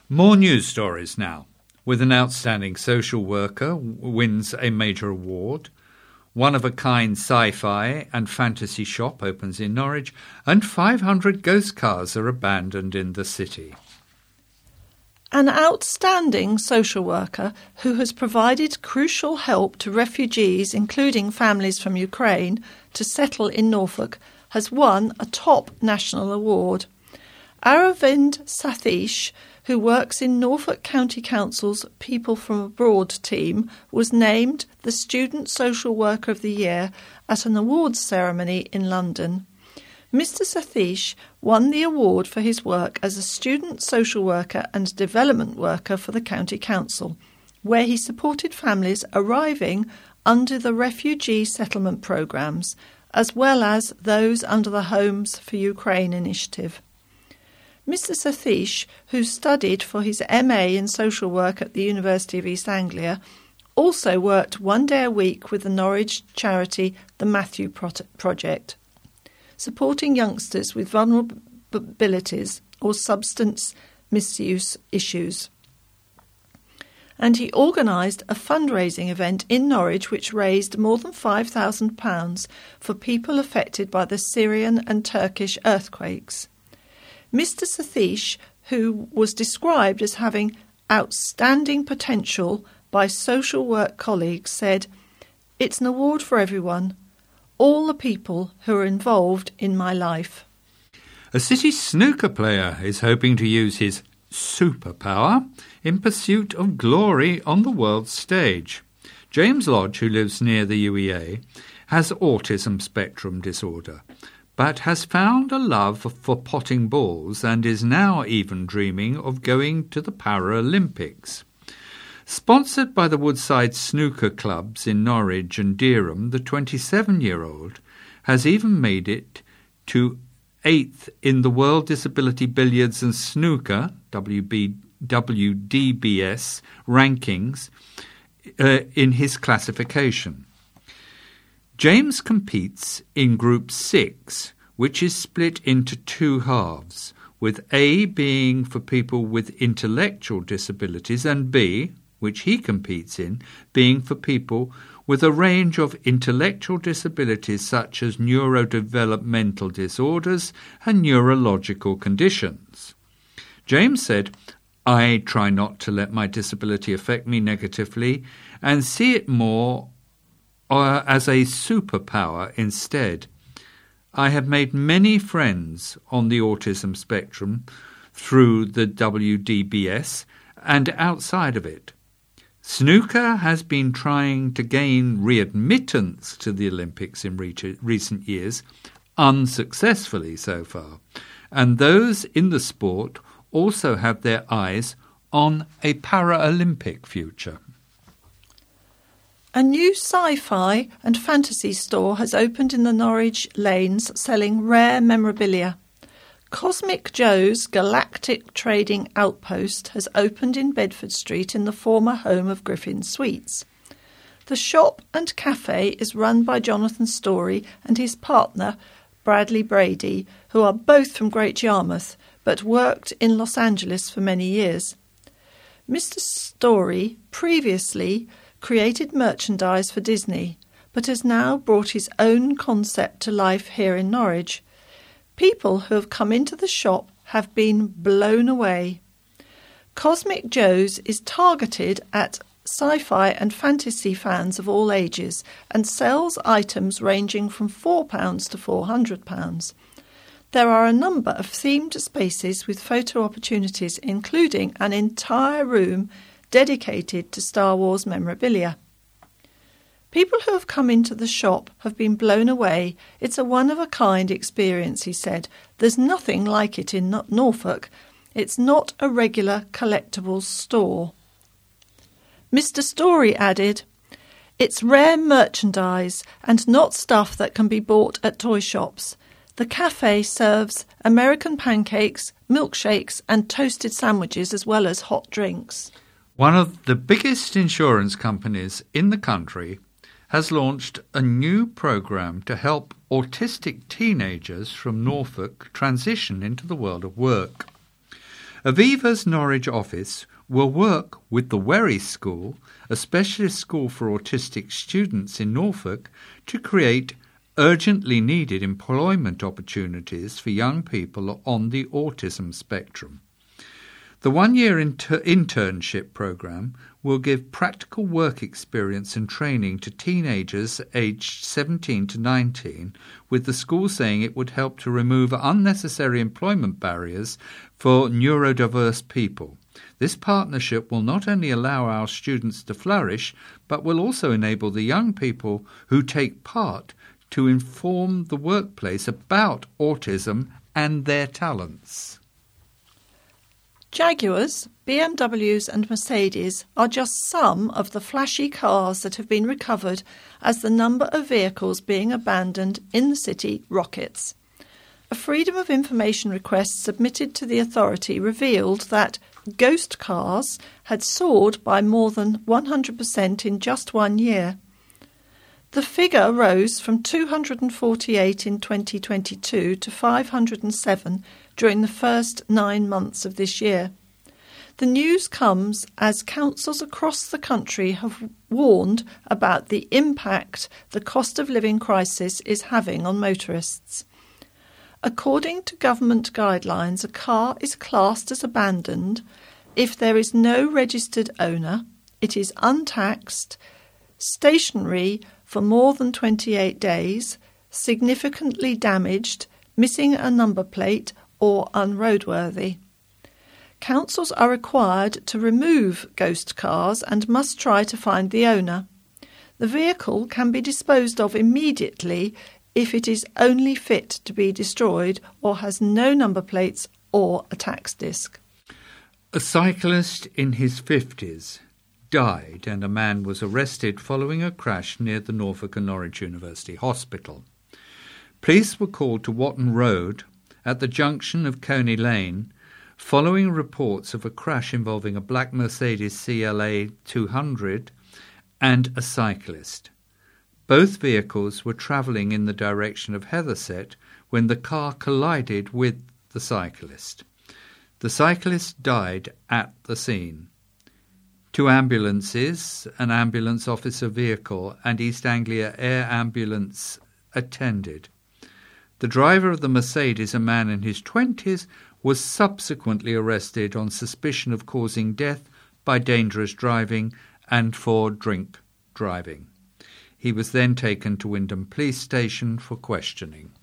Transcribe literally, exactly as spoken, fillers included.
More news stories now. With an outstanding social worker wins a major award, one-of-a-kind sci-fi and fantasy shop opens in Norwich, and five hundred ghost cars are abandoned in the city. An outstanding social worker who has provided crucial help to refugees, including families from Ukraine, to settle in Norfolk, has won a top national award. Aravind Sathish, who works in Norfolk County Council's People from Abroad team, was named the Student Social Worker of the Year at an awards ceremony in London. Mister Sathish won the award for his work as a student social worker and development worker for the County Council, where he supported families arriving under the refugee settlement programmes, as well as those under the Homes for Ukraine initiative. Mister Sathish, who studied for his M A in social work at the University of East Anglia, also worked one day a week with the Norwich charity The Matthew Project, supporting youngsters with vulnerabilities or substance misuse issues. And he organised a fundraising event in Norwich which raised more than five thousand pounds for people affected by the Syrian and Turkish earthquakes. Mister Sathish, who was described as having outstanding potential by social work colleagues, said, "It's an award for everyone, all the people who are involved in my life." A city snooker player is hoping to use his superpower in pursuit of glory on the world stage. James Lodge, who lives near the U E A, has autism spectrum disorder, but has found a love for potting balls and is now even dreaming of going to the Paralympics. Sponsored by the Woodside Snooker Clubs in Norwich and Dereham, the twenty-seven-year-old has even made it to eighth in the World Disability Billiards and Snooker W D B S rankings uh, in his classification. James competes in Group six, which is split into two halves, with A being for people with intellectual disabilities and B, which he competes in, being for people with a range of intellectual disabilities such as neurodevelopmental disorders and neurological conditions. James said, "I try not to let my disability affect me negatively and see it more Uh, as a superpower instead. I have made many friends on the autism spectrum through the W D B S and outside of it. Snooker has been trying to gain readmittance to the Olympics in re- recent years, unsuccessfully so far, and those in the sport also have their eyes on a Paralympic future." A new sci-fi and fantasy store has opened in the Norwich lanes selling rare memorabilia. Cosmic Joe's Galactic Trading Outpost has opened in Bedford Street in the former home of Griffin Sweets. The shop and cafe is run by Jonathan Story and his partner Bradley Brady, who are both from Great Yarmouth but worked in Los Angeles for many years. Mister Story previously created merchandise for Disney, but has now brought his own concept to life here in Norwich. People who have come into the shop have been blown away. Cosmic Joe's is targeted at sci-fi and fantasy fans of all ages and sells items ranging from four pounds to four hundred pounds. There are a number of themed spaces with photo opportunities, including an entire room dedicated to Star Wars memorabilia. People who have come into the shop have been blown away. It's a one-of-a-kind experience, he said. There's nothing like it in Norfolk. It's not a regular collectibles store. Mister Story added, "It's rare merchandise and not stuff that can be bought at toy shops. The cafe serves American pancakes, milkshakes and toasted sandwiches as well as hot drinks." One of the biggest insurance companies in the country has launched a new programme to help autistic teenagers from Norfolk transition into the world of work. Aviva's Norwich office will work with the Wherry School, a specialist school for autistic students in Norfolk, to create urgently needed employment opportunities for young people on the autism spectrum. The one-year inter- internship programme will give practical work experience and training to teenagers aged seventeen to nineteen, with the school saying it would help to remove unnecessary employment barriers for neurodiverse people. This partnership will not only allow our students to flourish, but will also enable the young people who take part to inform the workplace about autism and their talents. Jaguars, B M Ws and Mercedes are just some of the flashy cars that have been recovered as the number of vehicles being abandoned in the city rockets. A Freedom of Information request submitted to the authority revealed that ghost cars had soared by more than one hundred percent in just one year. The figure rose from two hundred forty-eight in twenty twenty-two to five hundred seven during the first nine months of this year. The news comes as councils across the country have warned about the impact the cost of living crisis is having on motorists. According to government guidelines, a car is classed as abandoned if there is no registered owner, it is untaxed, stationary for more than twenty-eight days, significantly damaged, missing a number plate, or unroadworthy. Councils are required to remove ghost cars and must try to find the owner. The vehicle can be disposed of immediately if it is only fit to be destroyed or has no number plates or a tax disc. A cyclist in his fifties died and a man was arrested following a crash near the Norfolk and Norwich University Hospital. Police were called to Watton Road at the junction of Coney Lane following reports of a crash involving a black Mercedes C L A two hundred and a cyclist. Both vehicles were travelling in the direction of Heatherset when the car collided with the cyclist. The cyclist died at the scene. Two ambulances, an ambulance officer vehicle and East Anglia Air Ambulance attended. The driver of the Mercedes, a man in his twenties, was subsequently arrested on suspicion of causing death by dangerous driving and for drink driving. He was then taken to Wymondham Police Station for questioning.